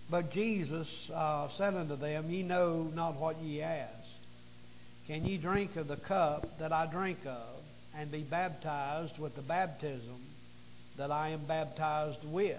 But Jesus said unto them, Ye know not what ye ask. Can ye drink of the cup that I drink of, and be baptized with the baptism that I am baptized with?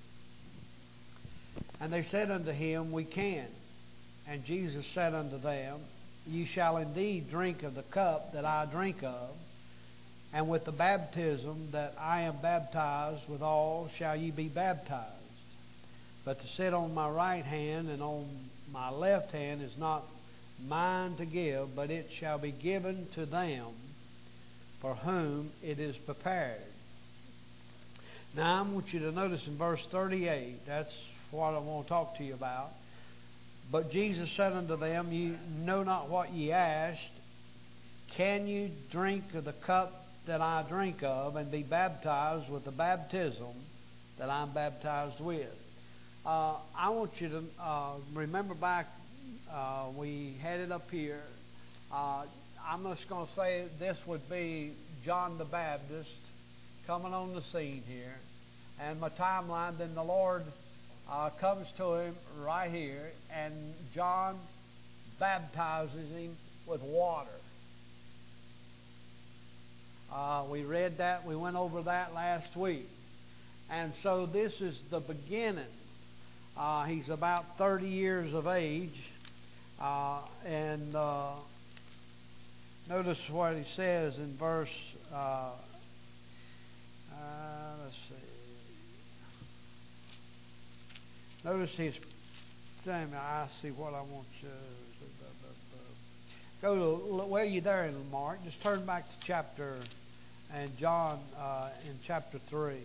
And they said unto him, We can. And Jesus said unto them, Ye shall indeed drink of the cup that I drink of, and with the baptism that I am baptized withal shall ye be baptized. But to sit on my right hand and on my left hand is not mine to give, but it shall be given to them for whom it is prepared. Now I want you to notice in verse 38, that's what I want to talk to you about. But Jesus said unto them, Ye know not what ye asked. Can you drink of the cup that I drink of, and be baptized with the baptism that I'm baptized with? I want you to remember back, we had it up here. I'm just going to say this would be John the Baptist coming on the scene here. And my timeline, then the Lord comes to him right here, and John baptizes him with water. We read that, we went over that last week. And so this is the beginning. He's about 30 years of age. And notice what he says in verse, let's see. Notice his, I see what I want you to go to. Where are you there in Mark? Just turn back to chapter, and John in chapter 3.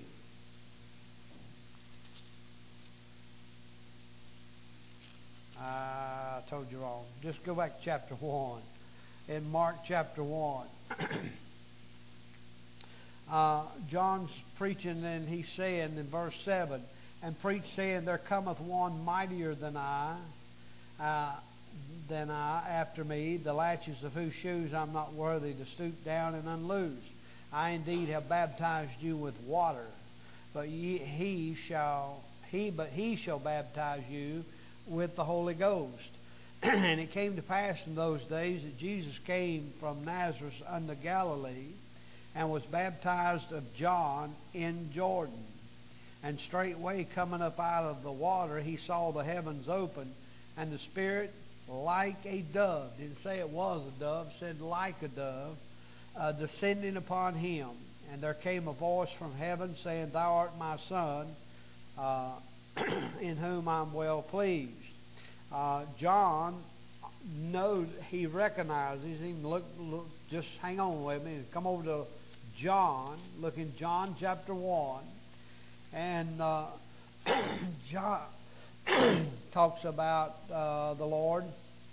I told you wrong. Just go back to chapter 1. In Mark chapter 1. John's preaching, and he's saying in verse 7, And preach saying, There cometh one mightier than I after me, the latches of whose shoes I'm not worthy to stoop down and unloose. I indeed have baptized you with water, but he shall baptize you with the Holy Ghost. And it came to pass in those days that Jesus came from Nazareth unto Galilee, and was baptized of John in Jordan. And straightway coming up out of the water, he saw the heavens open, and the Spirit like a dove, didn't say it was a dove, said like a dove, descending upon him. And there came a voice from heaven saying, Thou art my Son, in whom I'm well pleased. John knows, he recognizes him. Look, just hang on with me. Come over to John. Look in John chapter 1. And John talks about the Lord.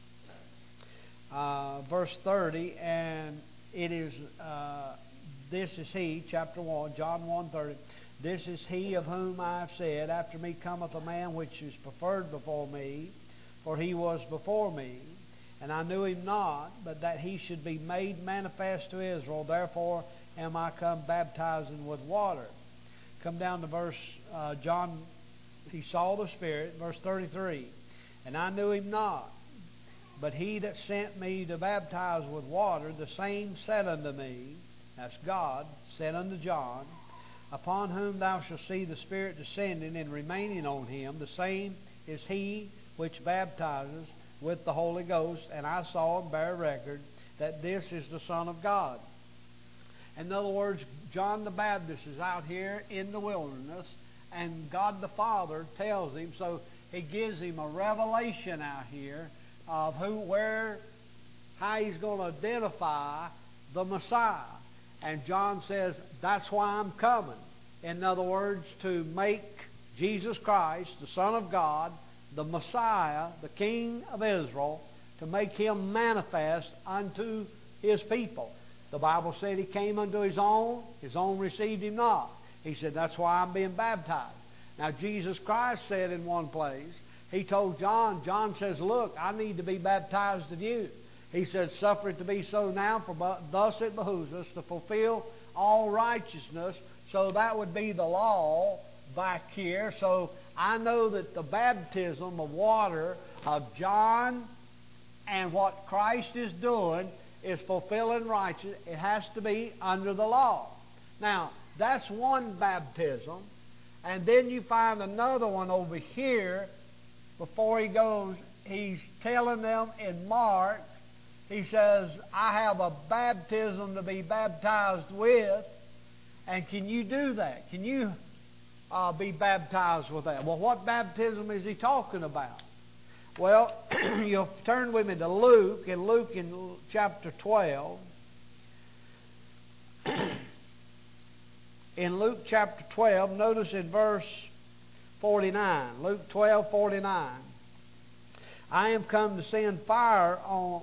Verse 30, and it is, this is he, chapter 1, John 1:30. This is he of whom I have said, After me cometh a man which is preferred before me, for he was before me. And I knew him not, but that he should be made manifest to Israel. Therefore am I come baptizing with water. Come down to verse, John, he saw the Spirit, verse 33. And I knew him not, but he that sent me to baptize with water, the same said unto me, that's God, said unto John, Upon whom thou shalt see the Spirit descending and remaining on him, the same is he which baptizes with the Holy Ghost. And I saw and bear record that this is the Son of God. In other words, John the Baptist is out here in the wilderness, and God the Father tells him, so he gives him a revelation out here of how he's going to identify the Messiah. And John says, that's why I'm coming. In other words, to make Jesus Christ, the Son of God, the Messiah, the King of Israel, to make him manifest unto his people. The Bible said he came unto his own received him not. He said, that's why I'm being baptized. Now, Jesus Christ said in one place, he told John says, look, I need to be baptized of you. He said, suffer it to be so now, for thus it behooves us to fulfill all righteousness. So that would be the law back here. So I know that the baptism of water of John and what Christ is doing is fulfilling righteousness. It has to be under the law. Now, that's one baptism. And then you find another one over here before he goes. He's telling them in Mark, he says, I have a baptism to be baptized with. And can you do that? Can you be baptized with that? Well, what baptism is he talking about? Well, you'll turn with me to Luke, in chapter 12. In Luke chapter 12, notice in verse 49. Luke 12:49. I am come to send fire on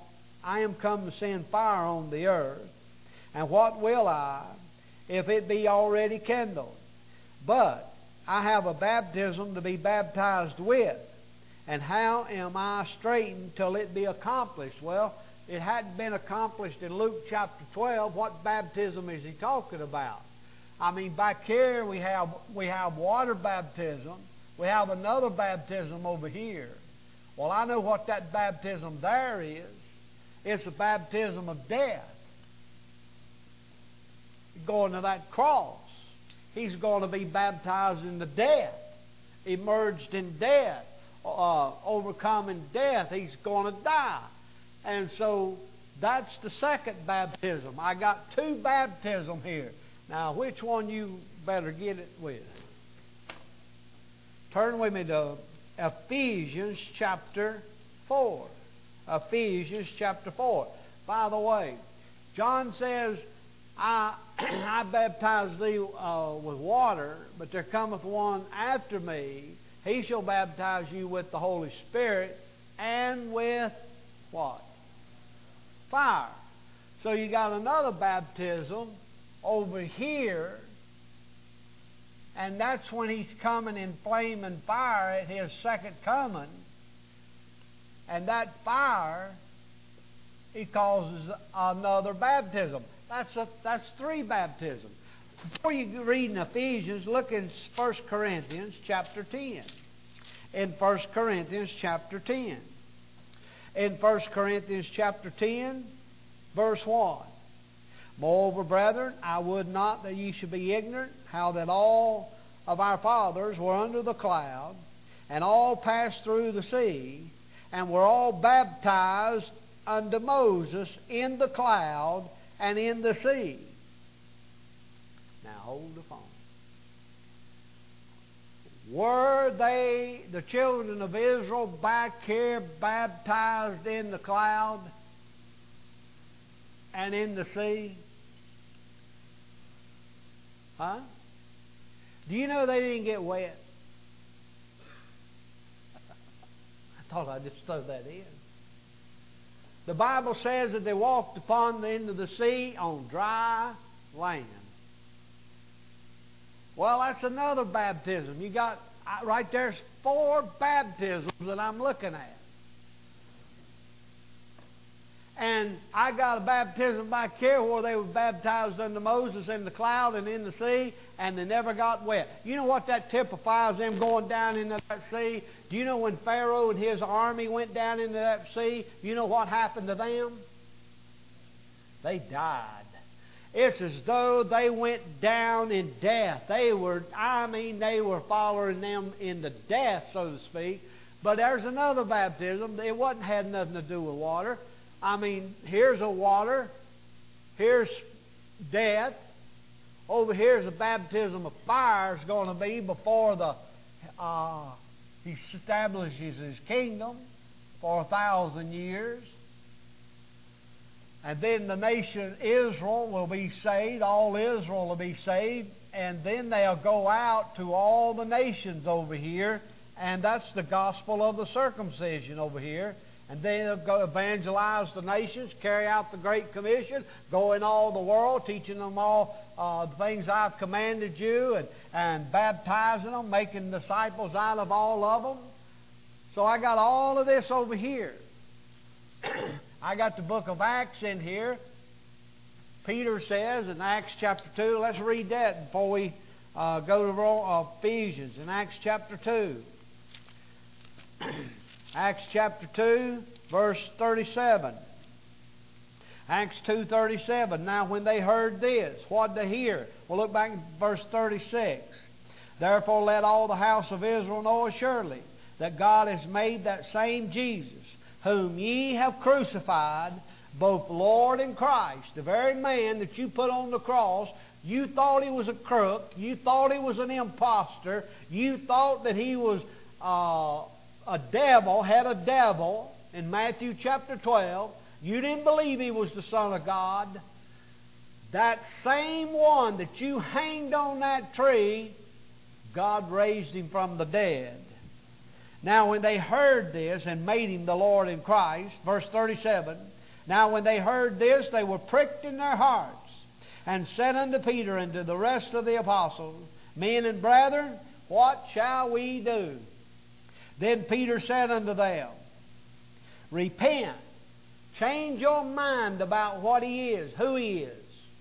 the earth, and what will I, if it be already kindled? But I have a baptism to be baptized with, and how am I straitened till it be accomplished? Well, it hadn't been accomplished in Luke chapter 12. What baptism is he talking about? I mean, back here we have water baptism. We have another baptism over here. Well, I know what that baptism there is. It's a baptism of death. Going to that cross. He's going to be baptized in the death. Emerged in death. Overcoming death. He's going to die. And so that's the second baptism. I got two baptisms here. Now, which one you better get it with? Turn with me to Ephesians chapter 4. Ephesians chapter 4. By the way, John says, I baptize thee with water, but there cometh one after me. He shall baptize you with the Holy Spirit and with what? Fire. So you got another baptism over here, and that's when he's coming in flame and fire at his second coming. And that fire, he causes another baptism. That's three baptisms. Before you read in Ephesians, look in 1 Corinthians chapter 10. In 1 Corinthians chapter 10. In 1 Corinthians chapter 10, verse 1. Moreover, brethren, I would not that ye should be ignorant how that all of our fathers were under the cloud, and all passed through the sea, and were all baptized unto Moses in the cloud and in the sea. Now hold the phone. Were they, the children of Israel, back here baptized in the cloud and in the sea? Huh? Do you know they didn't get wet? I thought I'd just throw that in. The Bible says that they walked upon the end of the sea on dry land. Well, that's another baptism. You got, right there's 4 baptisms that I'm looking at. And I got a baptism back here where they were baptized unto Moses in the cloud and in the sea, and they never got wet. You know what that typifies, them going down into that sea? Do you know when Pharaoh and his army went down into that sea, you know what happened to them? They died. It's as though they went down in death. They were following them into death, so to speak. But there's another baptism. It had nothing to do with water. I mean, here's a water. Here's death. Over here's a baptism of fire is going to be before he establishes his kingdom for 1,000 years. And then the nation Israel will be saved. All Israel will be saved. And then they'll go out to all the nations over here. And that's the gospel of the circumcision over here. And they'll go evangelize the nations, carry out the Great Commission, go in all the world, teaching them all the things I've commanded you, and baptizing them, making disciples out of all of them. So I got all of this over here. I got the book of Acts in here. Peter says in Acts chapter 2, let's read that before we Go to Ephesians in Acts chapter 2. Acts chapter 2, verse 37. Acts 2:37. Now when they heard this, what did they hear? Well, look back at verse 36. Therefore let all the house of Israel know assuredly that God has made that same Jesus, whom ye have crucified, both Lord and Christ. The very man that you put on the cross, you thought he was a crook, you thought he was an imposter, you thought that he was a devil, had a devil in Matthew chapter 12. You didn't believe he was the Son of God. That same one that you hanged on that tree, God raised him from the dead. Now when they heard this and made him the Lord in Christ, verse 37, now when they heard this, they were pricked in their hearts, and said unto Peter and to the rest of the apostles, Men and brethren, what shall we do? Then Peter said unto them, Repent, change your mind about what he is, who he is.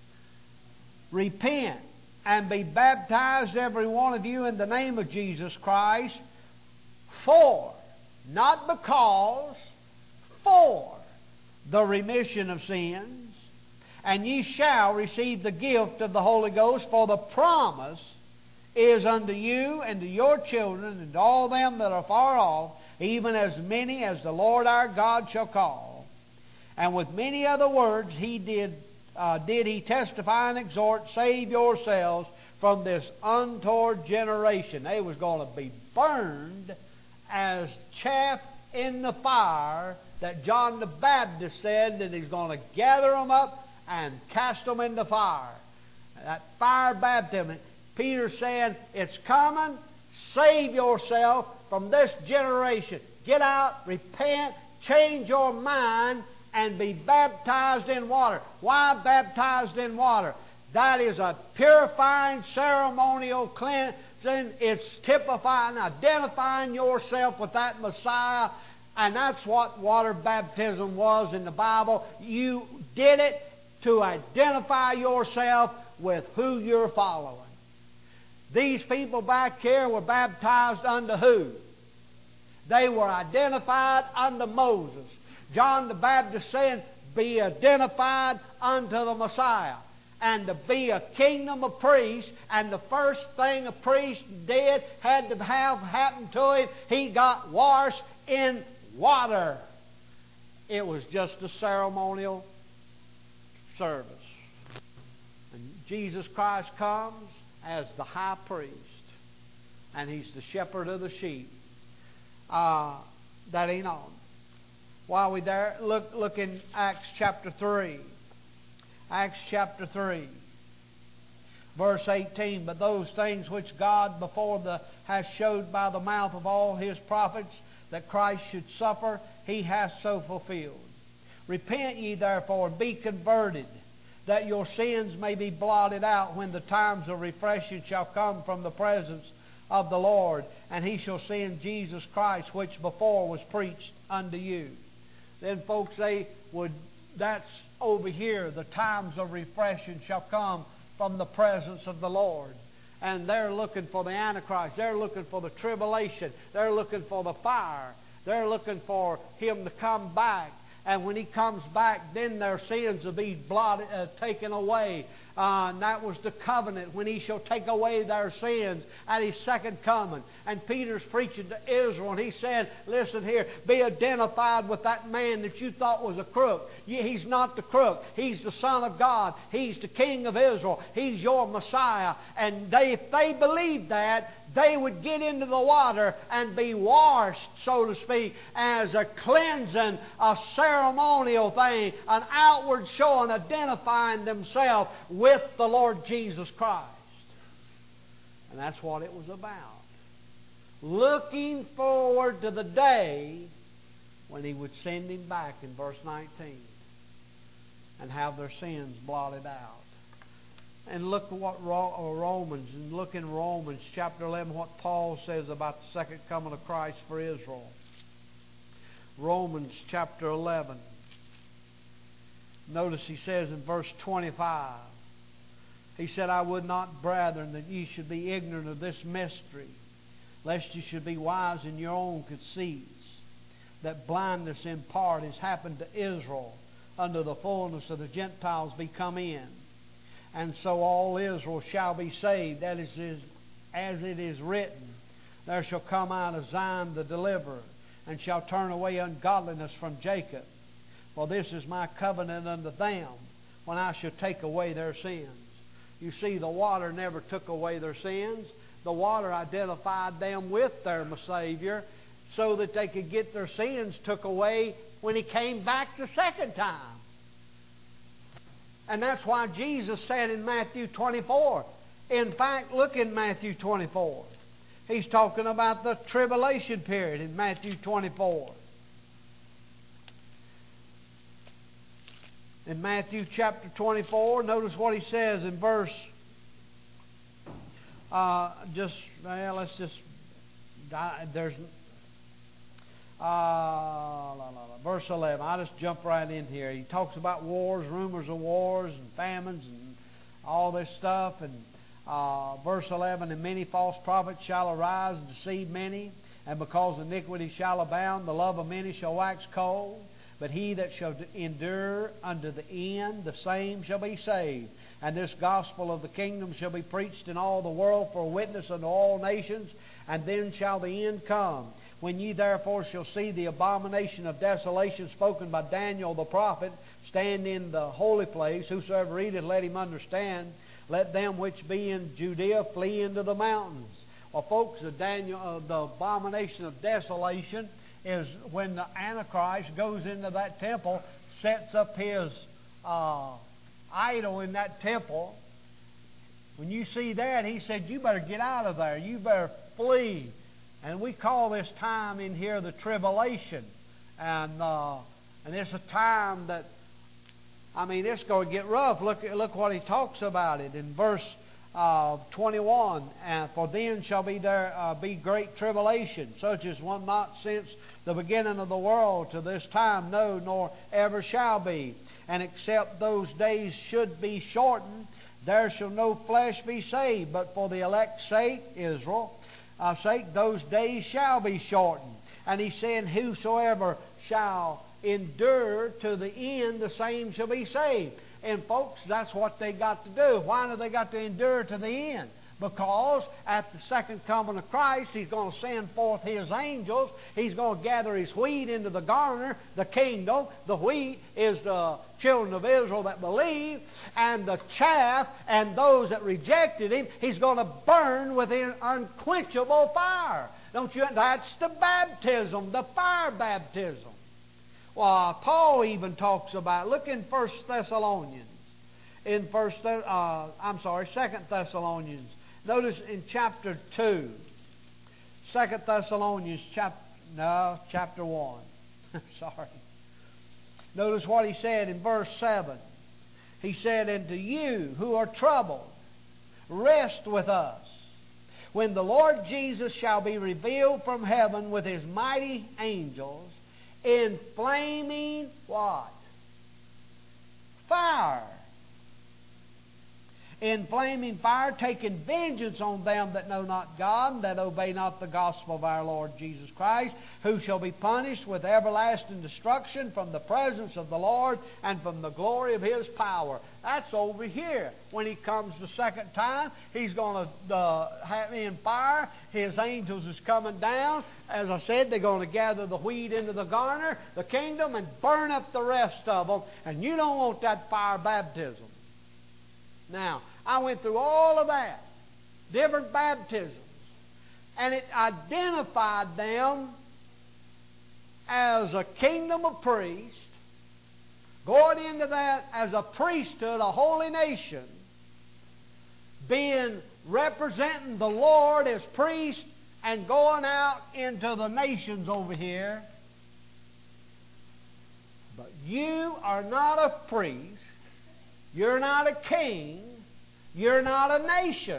Repent, and be baptized every one of you in the name of Jesus Christ, for, not because, for the remission of sins, and ye shall receive the gift of the Holy Ghost, for the promise is unto you and to your children and to all them that are far off, even as many as the Lord our God shall call. And with many other words he did he testify and exhort, save yourselves from this untoward generation. They was going to be burned as chaff in the fire, that John the Baptist said that he's going to gather them up and cast them in the fire. That fire baptism. Peter saying, it's coming, save yourself from this generation. Get out, repent, change your mind, and be baptized in water. Why baptized in water? That is a purifying ceremonial cleansing. It's typifying, identifying yourself with that Messiah. And that's what water baptism was in the Bible. You did it to identify yourself with who you're following. These people back here were baptized unto who? They were identified unto Moses. John the Baptist saying, be identified unto the Messiah, and to be a kingdom of priests. And the first thing a priest did, had to have happen to him, he got washed in water. It was just a ceremonial service. And Jesus Christ comes as the high priest, and he's the shepherd of the sheep. That ain't on. While we're there, look in Acts chapter 3. Acts chapter 3, verse 18. But those things which God before hath showed by the mouth of all his prophets, that Christ should suffer, he hath so fulfilled. Repent ye therefore, and be converted, that your sins may be blotted out, when the times of refreshing shall come from the presence of the Lord, and he shall send Jesus Christ, which before was preached unto you. Then folks, that's over here, the times of refreshing shall come from the presence of the Lord. And they're looking for the Antichrist. They're looking for the tribulation. They're looking for the fire. They're looking for him to come back. And when he comes back, then their sins will be blotted, taken away. And that was the covenant, when he shall take away their sins at his second coming. And Peter's preaching to Israel, and he said, listen here, be identified with that man that you thought was a crook. He's not the crook. He's the Son of God. He's the King of Israel. He's your Messiah. And if they believed that, they would get into the water and be washed, so to speak, as a cleansing, a ceremonial thing, an outward showing, identifying themselves with the Lord Jesus Christ. And that's what it was about. Looking forward to the day when he would send him back in verse 19 and have their sins blotted out. And look at what Romans, and look in Romans chapter 11 what Paul says about the second coming of Christ for Israel. Romans chapter 11. Notice he says in verse 25, He said, I would not, brethren, that ye should be ignorant of this mystery, lest ye should be wise in your own conceits, that blindness in part has happened to Israel, unto the fullness of the Gentiles be come in. And so all Israel shall be saved, that is, as it is written, there shall come out of Zion the deliverer, and shall turn away ungodliness from Jacob. For this is my covenant unto them, when I shall take away their sins. You see, the water never took away their sins. The water identified them with their Savior, so that they could get their sins took away when He came back the second time. And that's why Jesus said in Matthew 24. In fact, look in Matthew 24. He's talking about the tribulation period in Matthew 24. In Matthew chapter 24, notice what He says in verse... verse 11. I'll just jump right in here. He talks about wars, rumors of wars and famines and all this stuff. And verse 11, and many false prophets shall arise and deceive many, and because iniquity shall abound, the love of many shall wax cold. But he that shall endure unto the end, the same shall be saved. And this gospel of the kingdom shall be preached in all the world for a witness unto all nations, and then shall the end come. When ye therefore shall see the abomination of desolation spoken by Daniel the prophet stand in the holy place, whosoever readeth, let him understand. Let them which be in Judea flee into the mountains. Well, folks, the abomination of desolation is when the Antichrist goes into that temple, sets up his idol in that temple. When you see that, he said, you better get out of there. You better flee. And we call this time in here the tribulation. And it's a time that, it's going to get rough. Look what he talks about it in verse 21. And for then shall be great tribulation, such as one not since the beginning of the world to this time, no, nor ever shall be. And except those days should be shortened, there shall no flesh be saved. But for the elect's sake, Israel, sake, those days shall be shortened. And he's saying, whosoever shall endure to the end, the same shall be saved. And folks, that's what they got to do. Why do they got to endure to the end? Because at the second coming of Christ, He's going to send forth His angels. He's going to gather His wheat into the garner, the kingdom. The wheat is the children of Israel that believe. And the chaff and those that rejected Him, He's going to burn with an unquenchable fire. That's the baptism, the fire baptism. Well, Paul even talks about, look in 2 Thessalonians. In 2 Thessalonians. Notice in chapter 2. 2 Thessalonians chapter 1. Sorry. Notice what he said in verse 7. He said, and to you who are troubled, rest with us, when the Lord Jesus shall be revealed from heaven with His mighty angels, in flaming what? Fire. In flaming fire, taking vengeance on them that know not God, that obey not the gospel of our Lord Jesus Christ, who shall be punished with everlasting destruction from the presence of the Lord and from the glory of His power. That's over here. When He comes the second time, He's going to have in fire. His angels is coming down. As I said, they're going to gather the wheat into the garner, the kingdom, and burn up the rest of them. And you don't want that fire baptism. Now, I went through all of that, different baptisms, and it identified them as a kingdom of priests, going into that as a priesthood, a holy nation, representing the Lord as priest, and going out into the nations over here. But you are not a priest. You're not a king. You're not a nation.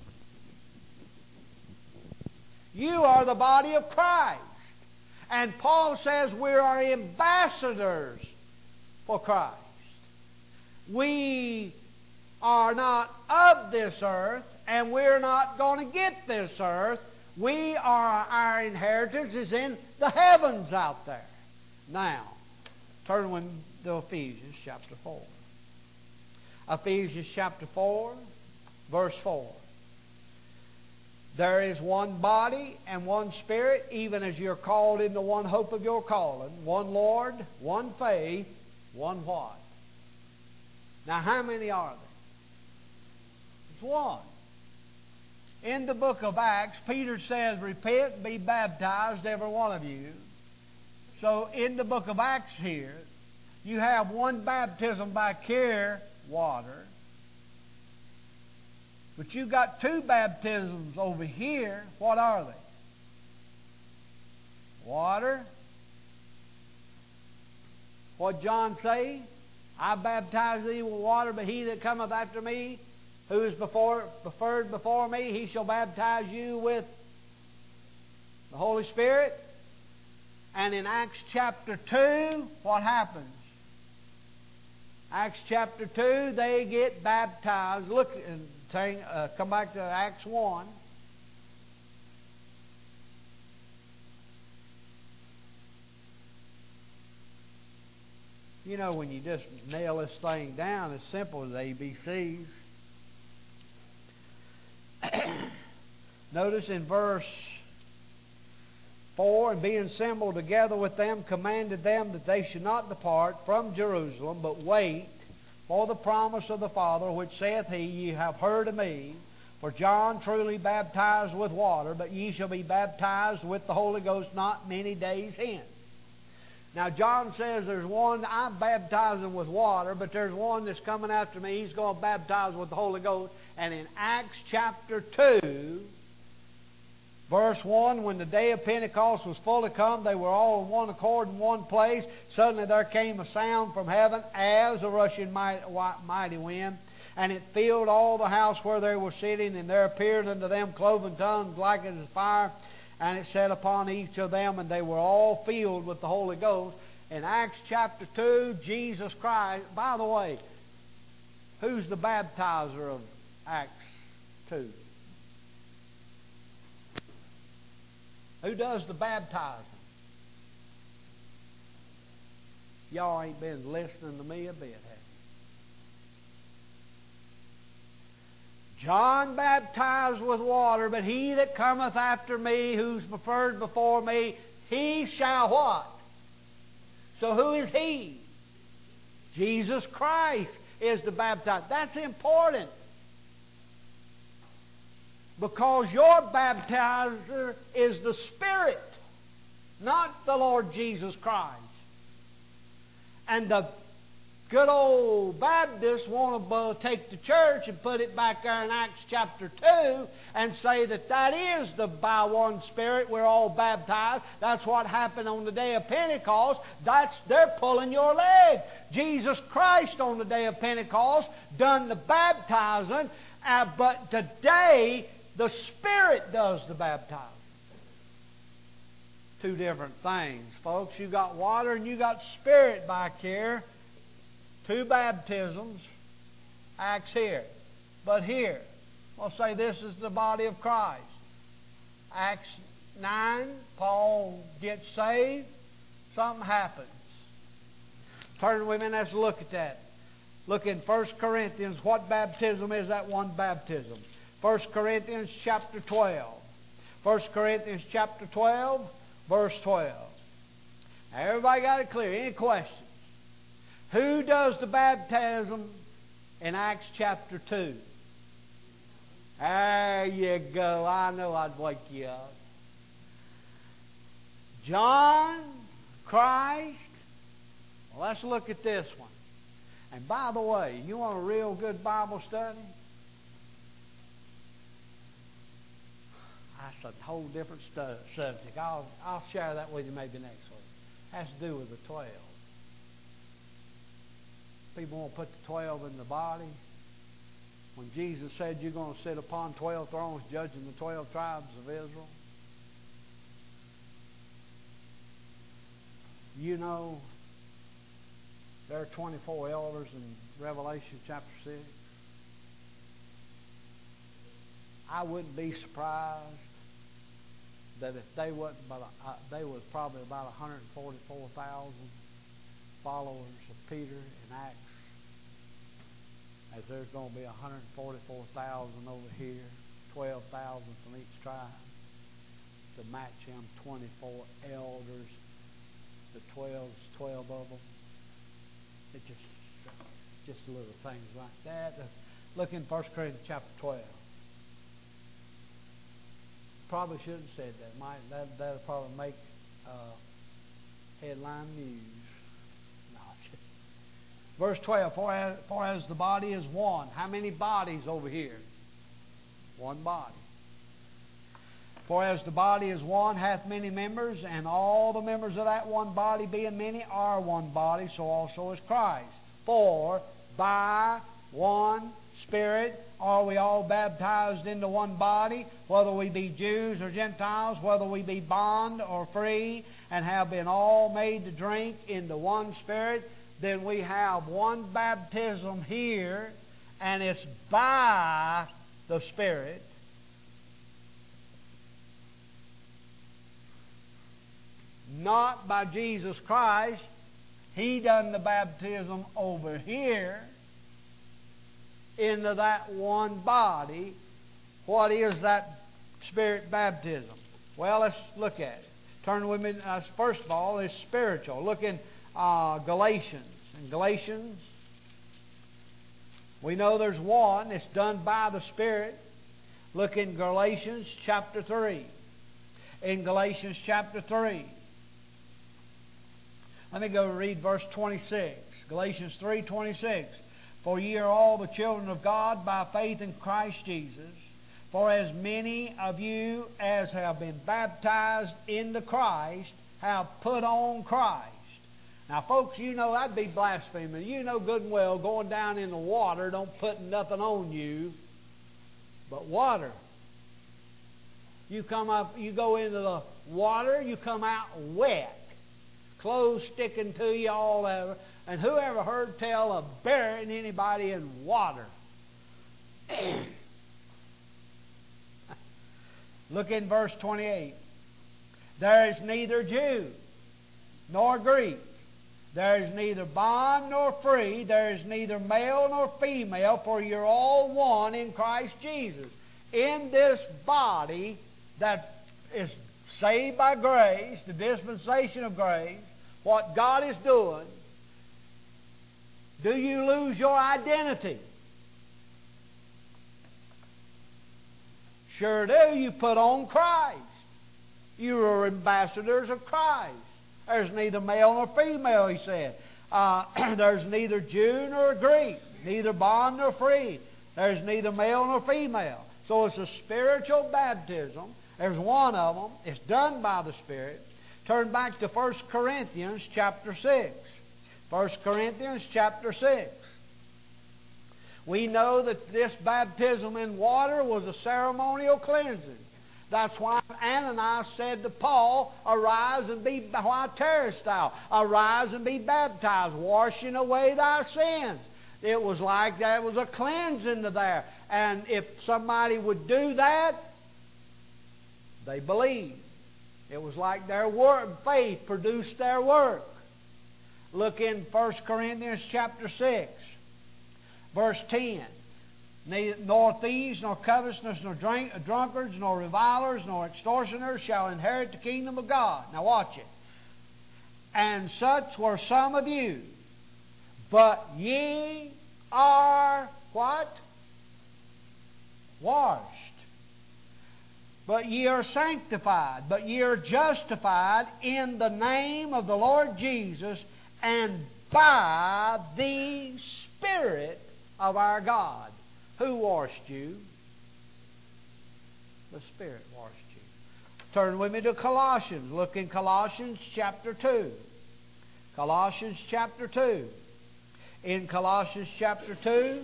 You are the body of Christ. And Paul says we are ambassadors for Christ. We are not of this earth, and we're not going to get this earth. Our inheritance is in the heavens out there. Now, turn with me to Ephesians chapter 4. Ephesians chapter 4, verse 4. There is one body and one Spirit, even as you're called into one hope of your calling, one Lord, one faith, one what? Now, how many are there? It's one. In the book of Acts, Peter says, repent and be baptized, every one of you. So, in the book of Acts here, you have one baptism by care, water. But you got two baptisms over here. What are they? Water. What John say? I baptize thee with water, but he that cometh after me, who is preferred before me, he shall baptize you with the Holy Spirit. And in Acts chapter 2, what happens? Acts chapter 2, they get baptized. Look, come back to Acts 1. You know, when you just nail this thing down, it's simple as ABCs. Notice in verse 4, and being assembled together with them, commanded them that they should not depart from Jerusalem, but wait for the promise of the Father, which saith he, Ye have heard of me. For John truly baptized with water, but ye shall be baptized with the Holy Ghost not many days hence. Now John says there's one, I'm baptizing with water, but there's one that's coming after me. He's going to baptize with the Holy Ghost. And in Acts chapter 2, verse 1, when the day of Pentecost was fully come, they were all in one accord in one place. Suddenly there came a sound from heaven as a rushing mighty wind, and it filled all the house where they were sitting, and there appeared unto them cloven tongues like as fire, and it sat upon each of them, and they were all filled with the Holy Ghost. In Acts chapter 2, Jesus Christ, by the way, who's the baptizer of Acts 2? Who does the baptizing? Y'all ain't been listening to me a bit, have you? John baptized with water, but he that cometh after me, who's preferred before me, he shall what? So who is he? Jesus Christ is the baptizer. That's important. Because your baptizer is the Spirit, not the Lord Jesus Christ. And the good old Baptists want to take the church and put it back there in Acts chapter 2 and say that is by one Spirit we're all baptized. That's what happened on the day of Pentecost. They're pulling your leg. Jesus Christ on the day of Pentecost done the baptizing, but today the Spirit does the baptizing. Two different things, folks. You got water and you got Spirit back here. Two baptisms. Acts here. But here, we'll say this is the body of Christ. Acts 9, Paul gets saved. Something happens. Turn with me and let's look at that. Look in 1 Corinthians. What baptism is that one baptism? 1 Corinthians chapter 12. 1 Corinthians chapter 12, verse 12. Now everybody got it clear? Any questions? Who does the baptism in Acts chapter 2? There you go. I know I'd wake you up. John, Christ. Well, let's look at this one. And by the way, you want a real good Bible study? That's a whole different subject. I'll share that with you maybe next week. It has to do with the 12. People want to put the 12 in the body. When Jesus said you're going to sit upon 12 thrones judging the 12 tribes of Israel. You know, there are 24 elders in Revelation chapter 6. I wouldn't be surprised that if they wasn't, they was probably about 144,000 followers of Peter in Acts, as there's going to be 144,000 over here, 12,000 from each tribe, to match him 24 elders, the 12 of them. It just little things like that. Look in 1 Corinthians chapter 12. Probably shouldn't have said that. That'll probably make headline news. No. Verse 12, for as the body is one. How many bodies over here? One body. For as the body is one, hath many members, and all the members of that one body, being many, are one body, so also is Christ. For by one Spirit are we all baptized into one body, whether we be Jews or Gentiles, whether we be bond or free, and have been all made to drink into one Spirit. Then we have one baptism here, and it's by the Spirit. Not by Jesus Christ. He done the baptism over here into that one body. What is that Spirit baptism? Well, let's look at it. Turn with me. First of all, it's spiritual. Look in Galatians. In Galatians, we know there's one. It's done by the Spirit. Look in Galatians chapter 3. In Galatians chapter 3. Let me go read verse 26. Galatians 3:26. For ye are all the children of God by faith in Christ Jesus. For as many of you as have been baptized into Christ have put on Christ. Now, folks, you know that'd be blasphemy. You know good and well going down in the water don't put nothing on you but water. You come up, you go into the water, you come out wet. Clothes sticking to you all over. And who ever heard tell of burying anybody in water? Look in verse 28. There is neither Jew nor Greek. There is neither bond nor free. There is neither male nor female, for you're all one in Christ Jesus. In this body that is saved by grace, the dispensation of grace, what God is doing, do you lose your identity? Sure do. You put on Christ. You are ambassadors of Christ. There's neither male nor female, he said. There's neither Jew nor Greek, neither bond nor free. There's neither male nor female. So it's a spiritual baptism. There's one of them. It's done by the Spirit. Turn back to 1 Corinthians chapter 6. 1 Corinthians chapter 6. We know that this baptism in water was a ceremonial cleansing. That's why Ananias said to Paul, arise and be, why tarriest thou? Arise and be baptized, washing away thy sins. It was like there was a cleansing to there. And if somebody would do that, they believed. It was like their work, faith produced their work. Look in 1 Corinthians chapter 6, verse 10. Nor thieves, nor covetousness, nor drunkards, nor revilers, nor extortioners shall inherit the kingdom of God. Now watch it. And such were some of you. But ye are what? Washed. But ye are sanctified. But ye are justified in the name of the Lord Jesus and by the Spirit of our God. Who washed you? The Spirit washed you. Turn with me to Colossians. Look in Colossians chapter 2. Colossians chapter 2. In Colossians chapter 2,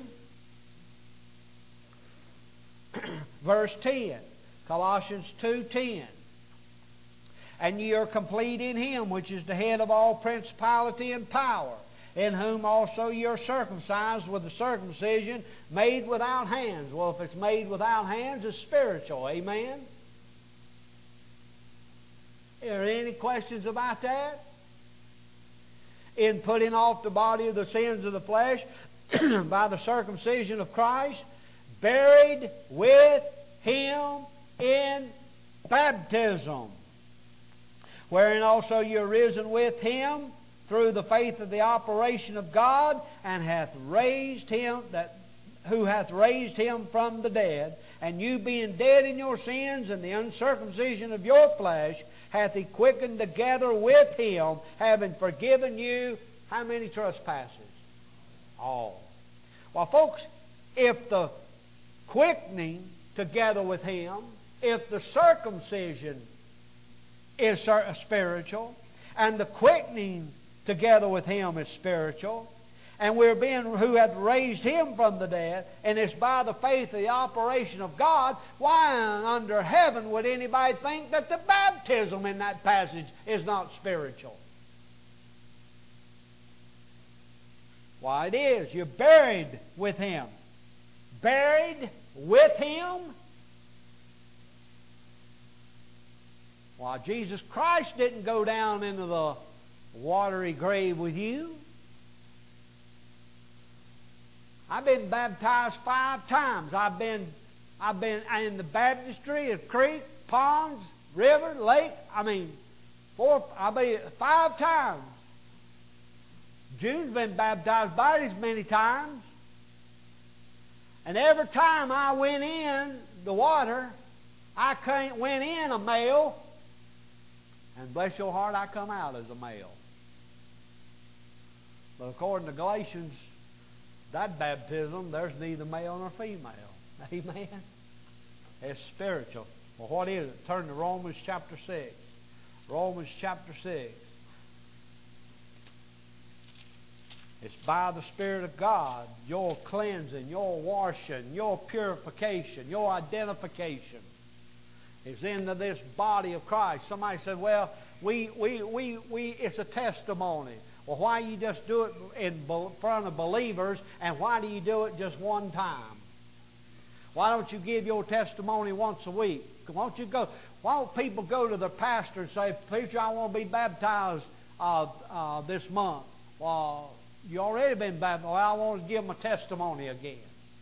verse 10. Colossians 2:10. And ye are complete in Him, which is the head of all principality and power, in whom also you're circumcised with the circumcision made without hands. Well, if it's made without hands, it's spiritual. Amen? Are there any questions about that? In putting off the body of the sins of the flesh by the circumcision of Christ, buried with Him in baptism, wherein also you are risen with Him through the faith of the operation of God, and who hath raised Him from the dead, and you being dead in your sins and the uncircumcision of your flesh, hath He quickened together with Him, having forgiven you how many trespasses? All. Well, folks, if the quickening together with Him, if the circumcision is spiritual, and the quickening together with Him is spiritual, and we're being who hath raised Him from the dead, and it's by the faith of the operation of God, why under heaven would anybody think that the baptism in that passage is not spiritual? Why, it is. You're buried with Him. Buried with Him? Why, Jesus Christ didn't go down into the watery grave with you. I've been baptized 5 times. I've been in the baptistry of creek, ponds, river, lake. 5 times. June's been baptized about as many times. And every time I went in the water, I went in a male, and bless your heart, I come out as a male. But according to Galatians, that baptism, there's neither male nor female. Amen? It's spiritual. Well, what is it? Turn to Romans chapter 6. Romans chapter 6. It's by the Spirit of God, your cleansing, your washing, your purification, your identification is into this body of Christ. Somebody said, well, it's a testimony. Well, why you just do it in front of believers, and why do you do it just one time? Why don't you give your testimony once a week? Why don't people go to their pastor and say, preacher, I want to be baptized this month? Well, you already been baptized. Well, I want to give them a testimony again.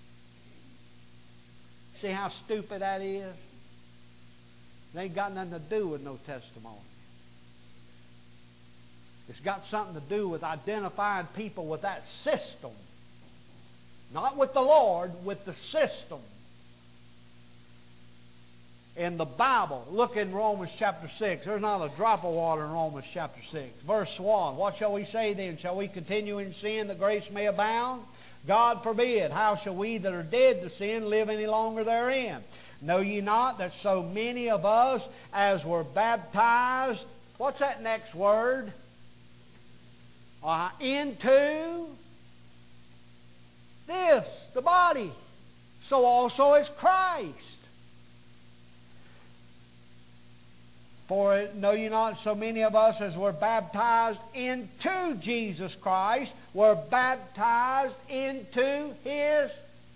See how stupid that is? It ain't got nothing to do with no testimony. It's got something to do with identifying people with that system. Not with the Lord, with the system. In the Bible, look in Romans chapter 6. There's not a drop of water in Romans chapter 6. Verse 1. What shall we say then? Shall we continue in sin that grace may abound? God forbid. How shall we that are dead to sin live any longer therein? Know ye not that so many of us as were baptized, what's that next word? Into this, the body. So also is Christ. For know ye not so many of us as were baptized into Jesus Christ, were baptized into His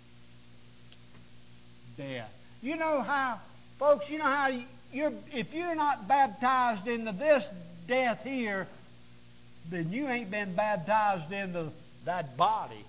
death. You know how, folks, if you're not baptized into this death here, then you ain't been baptized into that body.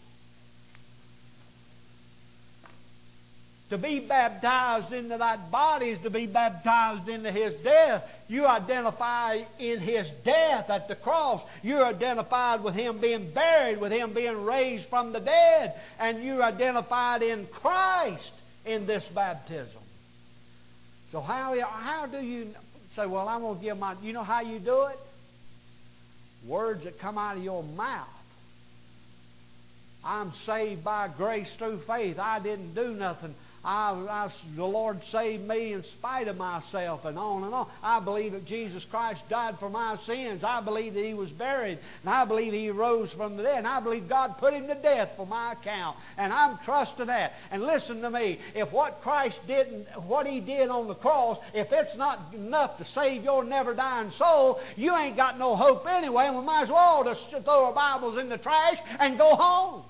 To be baptized into that body is to be baptized into His death. You identify in His death at the cross. You're identified with Him being buried, with Him being raised from the dead. And you're identified in Christ in this baptism. So how do you say, well, I'm going to give my... You know how you do it? Words that come out of your mouth. I'm saved by grace through faith. I didn't do nothing. the Lord saved me in spite of myself, and on and on. I believe that Jesus Christ died for my sins. I believe that He was buried, and I believe He rose from the dead, and I believe God put Him to death for my account, and I'm trusting that. And listen to me, if what Christ did, what He did on the cross, if it's not enough to save your never-dying soul, you ain't got no hope anyway, and we might as well just throw our Bibles in the trash and go home.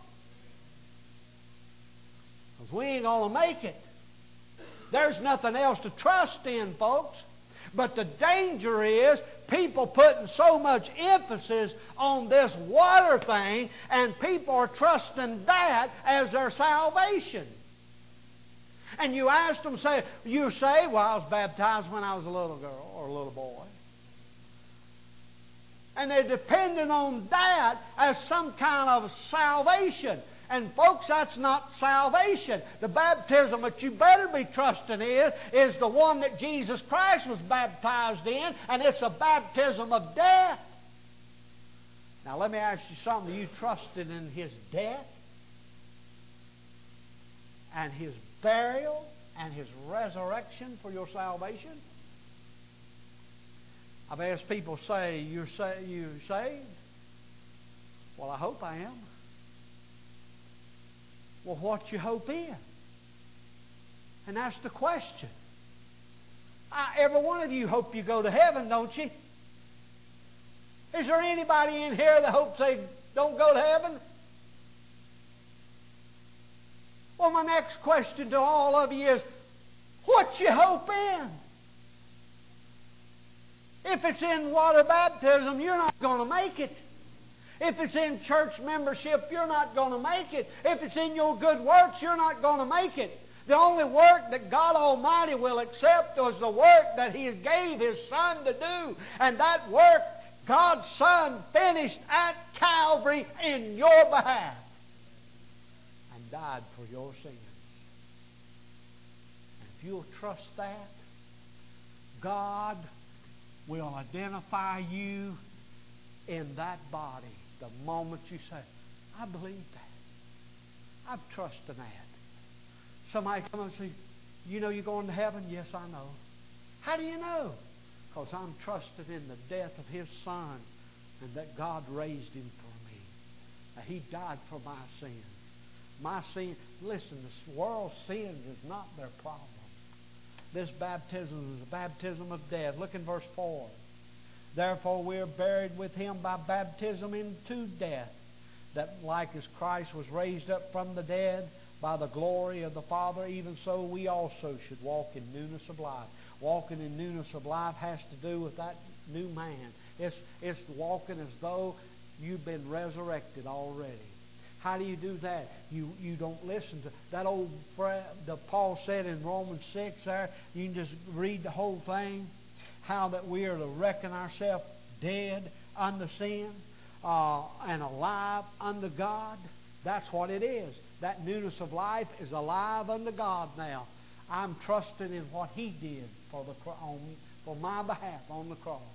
Because we ain't going to make it. There's nothing else to trust in, folks. But the danger is people putting so much emphasis on this water thing, and people are trusting that as their salvation. And you ask them, you say, well, I was baptized when I was a little girl or a little boy. And they're depending on that as some kind of salvation. And folks, that's not salvation. The baptism that you better be trusting in is the one that Jesus Christ was baptized in, and it's a baptism of death. Now let me ask you something. You trusted in His death and His burial and His resurrection for your salvation? I've asked people, you saved? Well, I hope I am. Well, what's your hope in? And that's the question. Every one of you hope you go to heaven, don't you? Is there anybody in here that hopes they don't go to heaven? Well, my next question to all of you is, what's your hope in? If it's in water baptism, you're not going to make it. If it's in church membership, you're not going to make it. If it's in your good works, you're not going to make it. The only work that God Almighty will accept was the work that He gave His Son to do. And that work, God's Son finished at Calvary in your behalf and died for your sins. And if you'll trust that, God will identify you in that body the moment you say, I believe that. I'm trusting that. Somebody come and say, you know you're going to heaven? Yes, I know. How do you know? Because I'm trusting in the death of His Son and that God raised Him for me. That He died for my sins. My sin, listen, this world's sin is not their problem. This baptism is a baptism of death. Look in verse 4. Therefore we are buried with Him by baptism into death, that like as Christ was raised up from the dead by the glory of the Father, even so we also should walk in newness of life. Walking in newness of life has to do with that new man. It's walking as though you've been resurrected already. How do you do that? You don't listen to that old phrase that Paul said in Romans 6 there. You can just read the whole thing. How that we are to reckon ourselves dead unto sin and alive unto God. That's what it is. That newness of life is alive unto God now. I'm trusting in what He did for my behalf on the cross.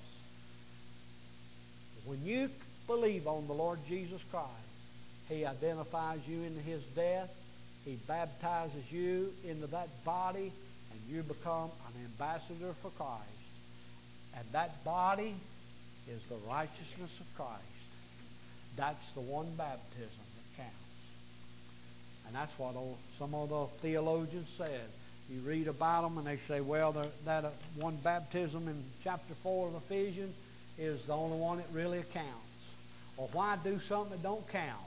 When you believe on the Lord Jesus Christ, He identifies you into His death. He baptizes you into that body, and you become an ambassador for Christ. And that body is the righteousness of Christ. That's the one baptism that counts. And that's what some of the theologians said. You read about them and they say, well, that one baptism in chapter 4 of Ephesians is the only one that really counts. Well, why do something that don't count?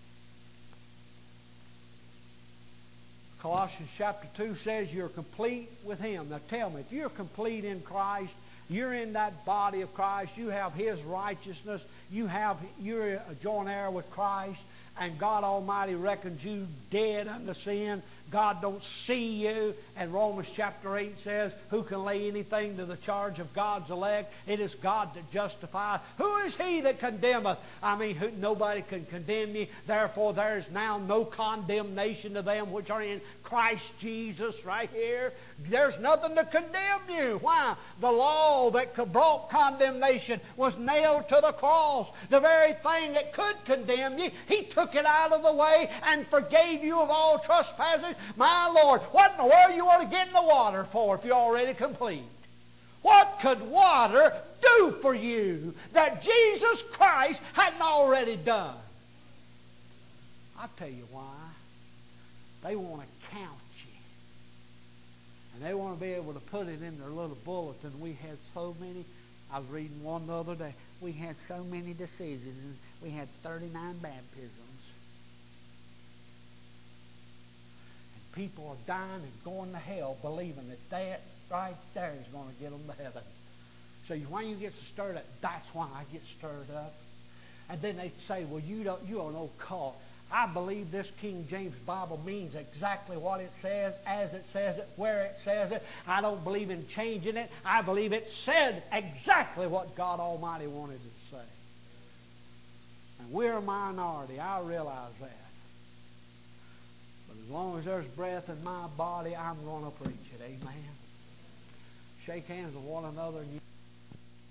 Colossians chapter 2 says you're complete with Him. Now tell me, if you're complete in Christ, you're in that body of Christ. You have His righteousness. You're a joint heir with Christ. And God Almighty reckons you dead unto sin. God don't see you. And Romans chapter 8 says, who can lay anything to the charge of God's elect? It is God that justifies. Who is He that condemneth? I mean, nobody can condemn you. Therefore, there is now no condemnation to them which are in Christ Jesus right here. There's nothing to condemn you. Why? The law all that brought condemnation was nailed to the cross. The very thing that could condemn you, He took it out of the way and forgave you of all trespasses. My Lord, what in the world you want to get in the water for if you're already complete? What could water do for you that Jesus Christ hadn't already done? I'll tell you why. They want to count you. And they want to be able to put it in their little bulletin. We had so many. I was reading one the other day. We had so many decisions. We had 39 baptisms. And people are dying and going to hell believing that that right there is going to get them to heaven. So when you get stirred up, that's why I get stirred up. And then they say, well, you're an old cult. I believe this King James Bible means exactly what it says, as it says it, where it says it. I don't believe in changing it. I believe it said exactly what God Almighty wanted it to say. And we're a minority. I realize that. But as long as there's breath in my body, I'm going to preach it. Amen. Shake hands with one another and you